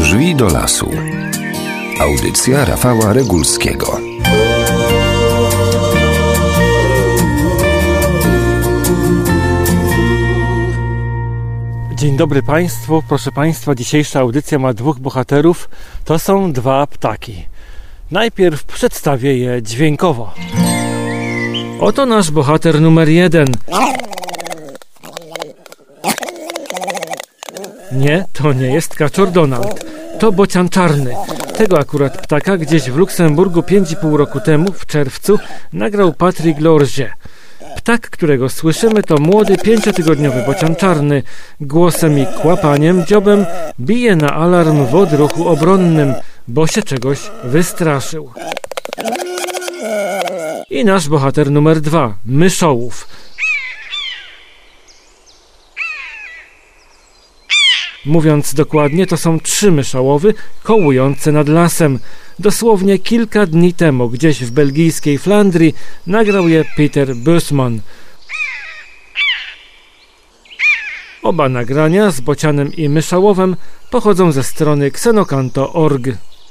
Drzwi do lasu. Audycja Rafała Regulskiego. Dzień dobry Państwu. Proszę Państwa, dzisiejsza audycja ma dwóch bohaterów. To są dwa ptaki. Najpierw przedstawię je dźwiękowo. Oto nasz bohater numer 1. Nie, to nie jest kaczor Donald. To bocian czarny. Tego akurat ptaka gdzieś w Luksemburgu 5,5 roku temu, w czerwcu, nagrał Patrick Lorget. Ptak, którego słyszymy, to młody 5-tygodniowy bocian czarny. Głosem i kłapaniem, dziobem bije na alarm w odruchu obronnym, bo się czegoś wystraszył. I nasz bohater numer 2, myszołów. Mówiąc dokładnie, to są 3 myszołowy kołujące nad lasem. Dosłownie kilka dni temu, gdzieś w belgijskiej Flandrii, nagrał je Peter Bussmann. Oba nagrania z bocianem i myszołowem pochodzą ze strony xenocanto.org.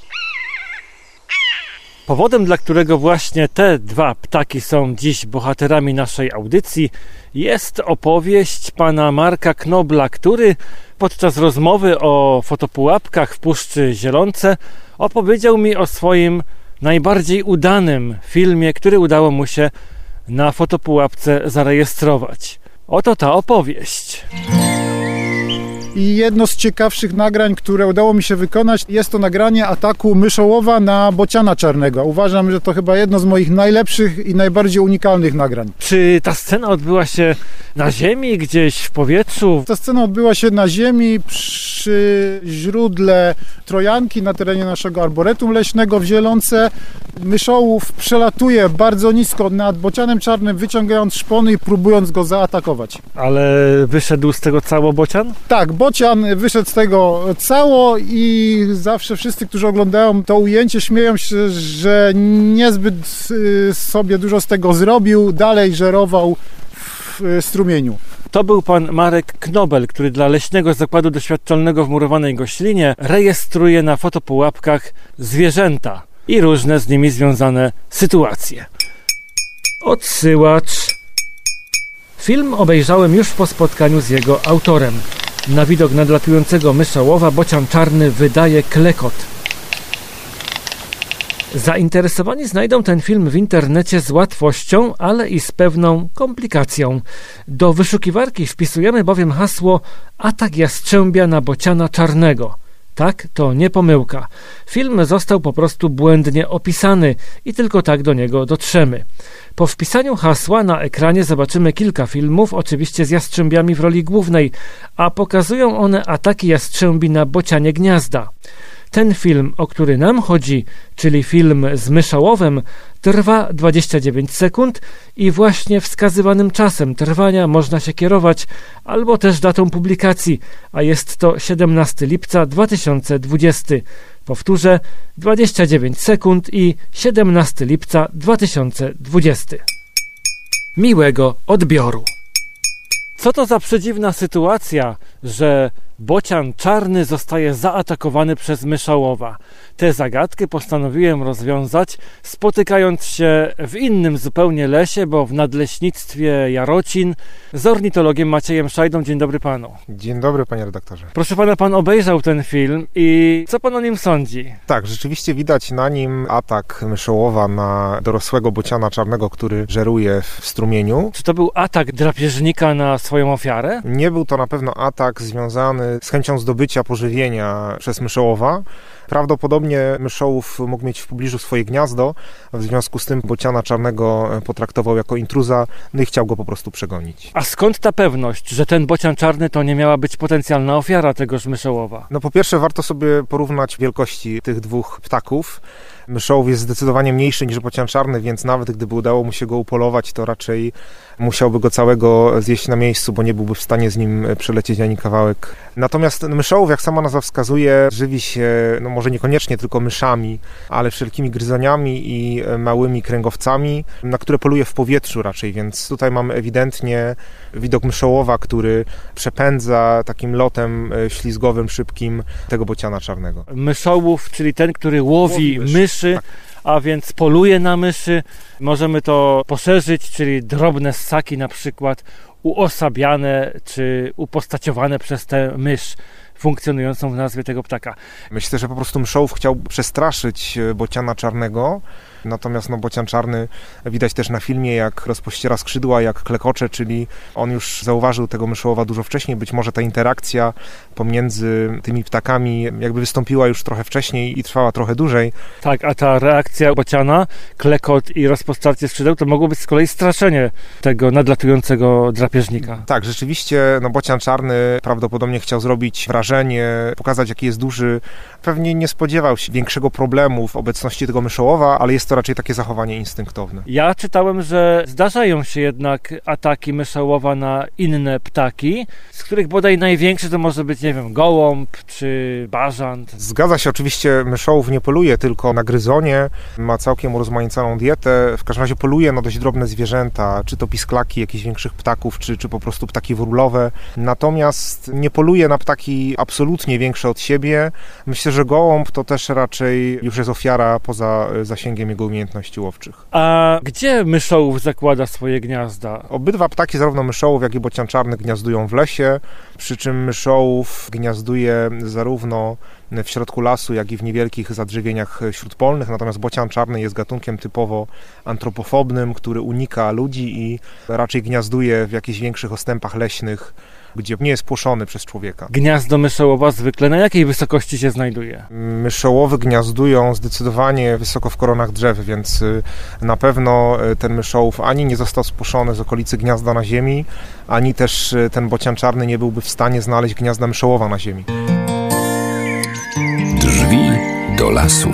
Powodem, dla którego właśnie te dwa ptaki są dziś bohaterami naszej audycji, jest opowieść pana Marka Knobla, który podczas rozmowy o fotopułapkach w Puszczy Zielonce opowiedział mi o swoim najbardziej udanym filmie, który udało mu się na fotopułapce zarejestrować. Oto ta opowieść. I jedno z ciekawszych nagrań, które udało mi się wykonać, jest to nagranie ataku myszołowa na bociana czarnego. Uważam, że to chyba jedno z moich najlepszych i najbardziej unikalnych nagrań. Czy ta scena odbyła się na ziemi, gdzieś w powietrzu? Ta scena odbyła się na ziemi przy źródle Trojanki na terenie naszego arboretum leśnego w Zielonce. Myszołów przelatuje bardzo nisko nad bocianem czarnym, wyciągając szpony i próbując go zaatakować. Ale wyszedł z tego cało bocian? Tak, bocian wyszedł z tego cało i zawsze wszyscy, którzy oglądają to ujęcie, śmieją się, że niezbyt sobie dużo z tego zrobił, dalej żerował w strumieniu. To był pan Marek Knobel, który dla Leśnego Zakładu Doświadczalnego w Murowanej Goślinie rejestruje na fotopułapkach zwierzęta i różne z nimi związane sytuacje. Odsyłacz. Film obejrzałem już po spotkaniu z jego autorem. Na widok nadlatującego myszołowa bocian czarny wydaje klekot. Zainteresowani znajdą ten film w internecie z łatwością, ale i z pewną komplikacją. Do wyszukiwarki wpisujemy bowiem hasło atak jastrzębia na bociana czarnego. Tak, to nie pomyłka. Film został po prostu błędnie opisany i tylko tak do niego dotrzemy. Po wpisaniu hasła na ekranie zobaczymy kilka filmów, oczywiście z jastrzębiami w roli głównej, a pokazują one ataki jastrzębi na bocianie gniazda. Ten film, o który nam chodzi, czyli film z myszołowem, trwa 29 sekund i właśnie wskazywanym czasem trwania można się kierować, albo też datą publikacji, a jest to 17 lipca 2020. Powtórzę, 29 sekund i 17 lipca 2020. Miłego odbioru. Co to za przedziwna sytuacja, że bocian czarny zostaje zaatakowany przez myszołowa? Tę zagadkę postanowiłem rozwiązać, spotykając się w innym zupełnie lesie, bo w Nadleśnictwie Jarocin, z ornitologiem Maciejem Szajdą. Dzień dobry panu. Dzień dobry, panie redaktorze. Proszę pana, pan obejrzał ten film i co pan o nim sądzi? Tak, rzeczywiście widać na nim atak myszołowa na dorosłego bociana czarnego, który żeruje w strumieniu. Czy to był atak drapieżnika na swoją ofiarę? Nie był to na pewno atak związany z chęcią zdobycia pożywienia przez myszołowa. Prawdopodobnie myszołów mógł mieć w pobliżu swoje gniazdo, w związku z tym bociana czarnego potraktował jako intruza, no i chciał go po prostu przegonić. A skąd ta pewność, że ten bocian czarny to nie miała być potencjalna ofiara tegoż myszołowa? No po pierwsze warto sobie porównać wielkości tych dwóch ptaków. Myszołów jest zdecydowanie mniejszy niż bocian czarny, więc nawet gdyby udało mu się go upolować, to raczej musiałby go całego zjeść na miejscu, bo nie byłby w stanie z nim przelecieć ani kawałek. Natomiast myszołów, jak sama nazwa wskazuje, żywi się może niekoniecznie tylko myszami, ale wszelkimi gryzoniami i małymi kręgowcami, na które poluje w powietrzu raczej, więc tutaj mamy ewidentnie widok myszołowa, który przepędza takim lotem ślizgowym, szybkim tego bociana czarnego. Myszołów, czyli ten, który łowi myszy. Tak. A więc poluje na myszy. Możemy to poszerzyć, czyli drobne ssaki na przykład uosabiane czy upostaciowane przez tę mysz funkcjonującą w nazwie tego ptaka. Myślę, że po prostu myszołów chciał przestraszyć bociana czarnego, natomiast bocian czarny widać też na filmie, jak rozpościera skrzydła, jak klekocze, czyli on już zauważył tego myszołowa dużo wcześniej. Być może ta interakcja pomiędzy tymi ptakami jakby wystąpiła już trochę wcześniej i trwała trochę dłużej. Tak, a ta reakcja bociana, klekot i rozpostarcie skrzydeł, to mogło być z kolei straszenie tego nadlatującego drapieżnika. Tak, rzeczywiście bocian czarny prawdopodobnie chciał zrobić wrażenie, pokazać, jaki jest duży. Pewnie nie spodziewał się większego problemu w obecności tego myszołowa, ale jest to raczej takie zachowanie instynktowne. Ja czytałem, że zdarzają się jednak ataki myszołowa na inne ptaki, z których bodaj największy to może być, nie wiem, gołąb czy bażant. Zgadza się, oczywiście myszołów nie poluje tylko na gryzonie, ma całkiem urozmaiconą dietę, w każdym razie poluje na dość drobne zwierzęta, czy to pisklaki jakichś większych ptaków, czy po prostu ptaki wróblowe, natomiast nie poluje na ptaki absolutnie większe od siebie. Myślę, że gołąb to też raczej już jest ofiara poza zasięgiem jego umiejętności łowczych. A gdzie myszołów zakłada swoje gniazda? Obydwa ptaki, zarówno myszołów, jak i bocian czarny, gniazdują w lesie, przy czym myszołów gniazduje zarówno w środku lasu, jak i w niewielkich zadrzewieniach śródpolnych, natomiast bocian czarny jest gatunkiem typowo antropofobnym, który unika ludzi i raczej gniazduje w jakichś większych ostępach leśnych, gdzie nie jest płoszony przez człowieka. Gniazdo myszołowa zwykle na jakiej wysokości się znajduje? Myszołowy gniazdują zdecydowanie wysoko w koronach drzew, więc na pewno ten myszołów ani nie został spłoszony z okolicy gniazda na ziemi, ani też ten bocian czarny nie byłby w stanie znaleźć gniazda myszołowa na ziemi. Drzwi do lasu.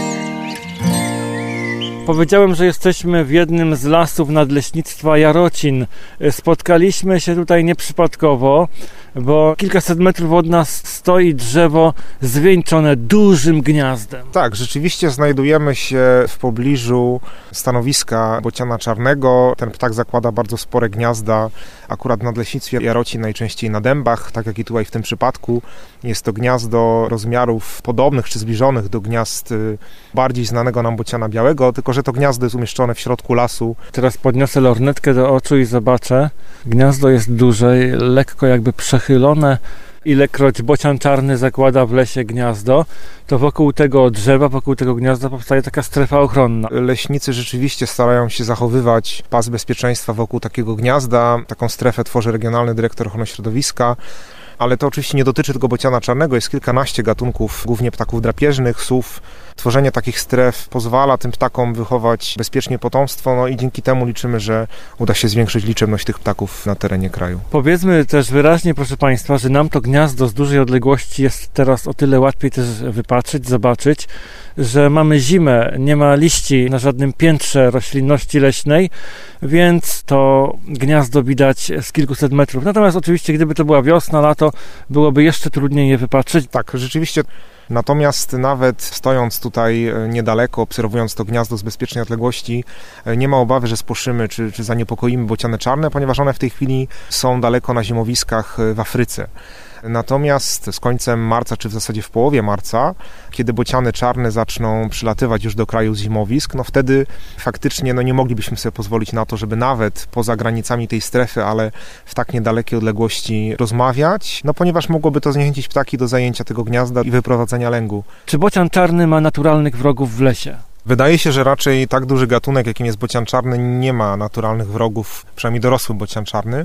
Powiedziałem, że jesteśmy w jednym z lasów Nadleśnictwa Jarocin. Spotkaliśmy się tutaj nieprzypadkowo, bo kilkaset metrów od nas stoi drzewo zwieńczone dużym gniazdem. Tak, rzeczywiście znajdujemy się w pobliżu stanowiska bociana czarnego. Ten ptak zakłada bardzo spore gniazda, akurat w Nadleśnictwie Jarocin najczęściej na dębach, tak jak i tutaj w tym przypadku. Jest to gniazdo rozmiarów podobnych czy zbliżonych do gniazd bardziej znanego nam bociana białego, tylko że to gniazdo jest umieszczone w środku lasu. Teraz podniosę lornetkę do oczu i zobaczę. Gniazdo jest duże, lekko jakby przechylone. Ilekroć bocian czarny zakłada w lesie gniazdo, to wokół tego drzewa, wokół tego gniazda powstaje taka strefa ochronna. Leśnicy rzeczywiście starają się zachowywać pas bezpieczeństwa wokół takiego gniazda. Taką strefę tworzy Regionalny Dyrektor Ochrony Środowiska. Ale to oczywiście nie dotyczy tylko bociana czarnego, jest kilkanaście gatunków, głównie ptaków drapieżnych, sów. Tworzenie takich stref pozwala tym ptakom wychować bezpiecznie potomstwo, i dzięki temu liczymy, że uda się zwiększyć liczebność tych ptaków na terenie kraju. Powiedzmy też wyraźnie, proszę Państwa, że nam to gniazdo z dużej odległości jest teraz o tyle łatwiej też wypatrzeć, zobaczyć, że mamy zimę, nie ma liści na żadnym piętrze roślinności leśnej, więc to gniazdo widać z kilkuset metrów. Natomiast oczywiście, gdyby to była wiosna, lato, byłoby jeszcze trudniej je wypatrzeć. Tak, rzeczywiście. Natomiast nawet stojąc tutaj niedaleko, obserwując to gniazdo z bezpiecznej odległości, nie ma obawy, że spłoszymy czy zaniepokoimy bociany czarne, ponieważ one w tej chwili są daleko na zimowiskach w Afryce. Natomiast z końcem marca, czy w zasadzie w połowie marca, kiedy bociany czarne zaczną przylatywać już do kraju z zimowisk, wtedy faktycznie nie moglibyśmy sobie pozwolić na to, żeby nawet poza granicami tej strefy, ale w tak niedalekiej odległości rozmawiać, ponieważ mogłoby to zniechęcić ptaki do zajęcia tego gniazda i wyprowadzenia lęgu. Czy bocian czarny ma naturalnych wrogów w lesie? Wydaje się, że raczej tak duży gatunek, jakim jest bocian czarny, nie ma naturalnych wrogów, przynajmniej dorosły bocian czarny.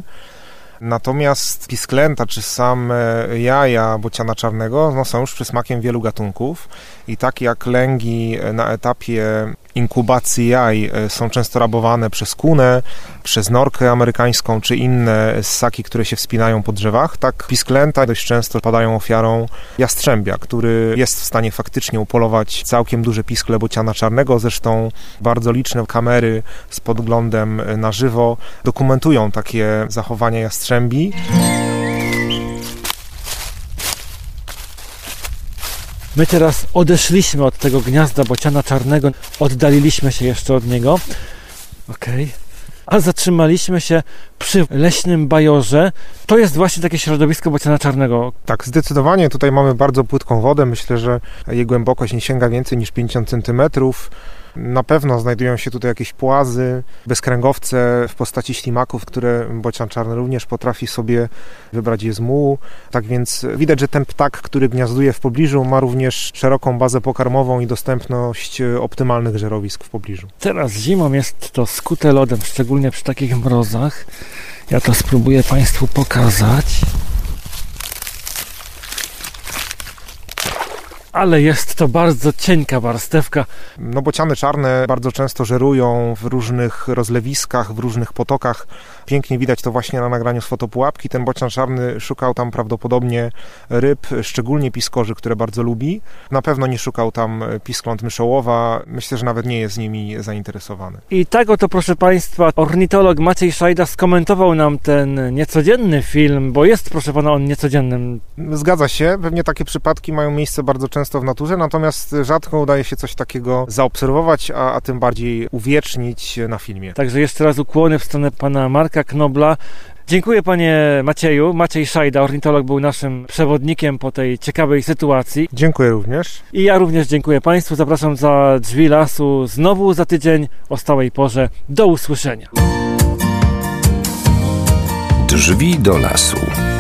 Natomiast pisklęta czy same jaja bociana czarnego są już przysmakiem wielu gatunków i tak jak lęgi na etapie inkubacji jaj są często rabowane przez kunę, przez norkę amerykańską czy inne ssaki, które się wspinają po drzewach, tak pisklęta dość często padają ofiarą jastrzębia, który jest w stanie faktycznie upolować całkiem duże piskle bociana czarnego. Zresztą bardzo liczne kamery z podglądem na żywo dokumentują takie zachowania jastrzębi. My teraz odeszliśmy od tego gniazda bociana czarnego, oddaliliśmy się jeszcze od niego. Okej. A zatrzymaliśmy się przy leśnym bajorze. To jest właśnie takie środowisko bociana czarnego. Tak, zdecydowanie. Tutaj mamy bardzo płytką wodę. Myślę, że jej głębokość nie sięga więcej niż 50 cm. Na pewno znajdują się tutaj jakieś płazy, bezkręgowce w postaci ślimaków, które bocian czarny również potrafi sobie wybrać je z mułu. Tak więc widać, że ten ptak, który gniazduje w pobliżu, ma również szeroką bazę pokarmową i dostępność optymalnych żerowisk w pobliżu. Teraz zimą jest to skute lodem, szczególnie przy takich mrozach. Ja to spróbuję Państwu pokazać. Ale jest to bardzo cienka warstewka. No bociany czarne bardzo często żerują w różnych rozlewiskach, w różnych potokach. Pięknie widać to właśnie na nagraniu z fotopułapki. Ten bocian czarny szukał tam prawdopodobnie ryb, szczególnie piskorzy, które bardzo lubi. Na pewno nie szukał tam piskląt myszołowa. Myślę, że nawet nie jest nimi zainteresowany. I tak oto, proszę Państwa, ornitolog Maciej Szajda skomentował nam ten niecodzienny film, bo jest, proszę Pana, on niecodziennym. Zgadza się. Pewnie takie przypadki mają miejsce bardzo często w naturze, natomiast rzadko udaje się coś takiego zaobserwować, a tym bardziej uwiecznić na filmie. Także jeszcze raz ukłony w stronę pana Marka Knobla. Dziękuję panie Macieju. Maciej Szajda, ornitolog, był naszym przewodnikiem po tej ciekawej sytuacji. Dziękuję również. I ja również dziękuję Państwu. Zapraszam za drzwi lasu znowu za tydzień o stałej porze. Do usłyszenia. Drzwi do lasu.